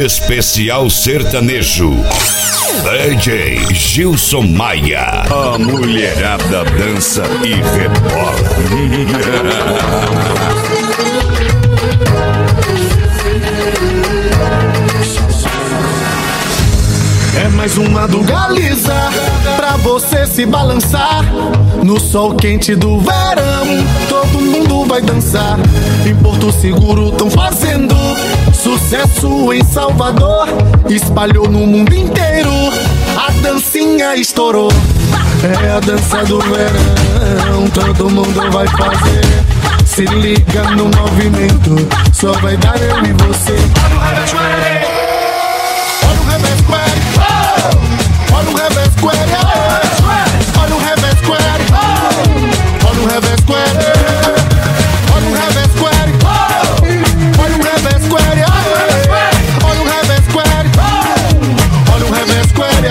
Especial sertanejo. DJ Gilson Maia. A mulherada dança e rebola. É mais uma do Galiza, pra você se balançar. No sol quente do verão, todo mundo vai dançar. Em Porto Seguro tão fazendo sucesso em Salvador. Espalhou no mundo inteiro, a dancinha estourou. É a dança do verão, todo mundo vai fazer. Se liga no movimento, só vai dar eu e você. Olha o revés square, olha o revés square, olha o revés square, olha o revés square, olha o revés square, olha o revés square, olha o revés square, olha o revés square.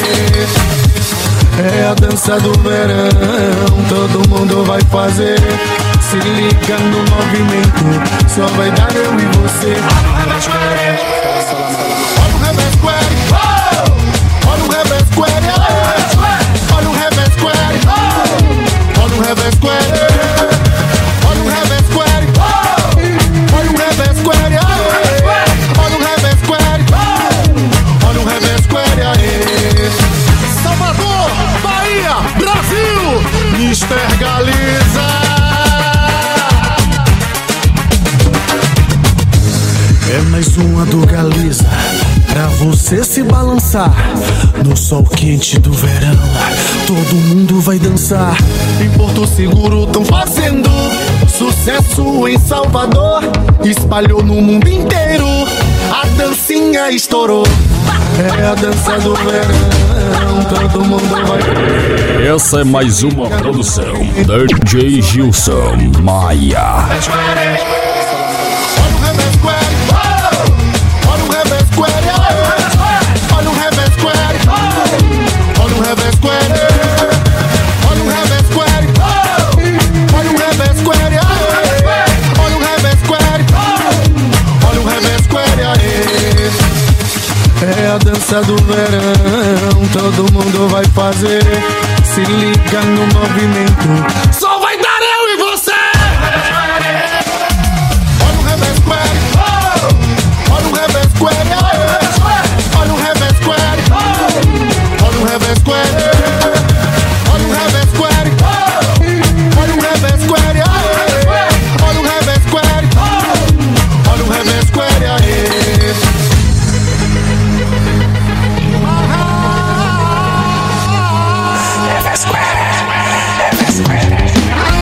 É a dança do verão, todo mundo vai fazer. Se liga no movimento, só vai dar eu e você. Olha o revés square, olha o revés square, olha o revés square, olha o revés square, olha o revés square, olha o revés square, olha o revés square, olha o revés square, olha o revés square. Salvador, Bahia, Brasil, Mr. Galiza. É mais uma do Galiza, pra você se balançar. No sol quente do verão, todo mundo vai dançar. Em Porto Seguro tão fazendo sucesso em Salvador. Espalhou no mundo inteiro, a dancinha estourou. É a dança do verão, todo mundo vai. Essa é mais uma produção DJ Gilson Maia. É a dança do verão, todo mundo vai fazer. Se liga no movimento,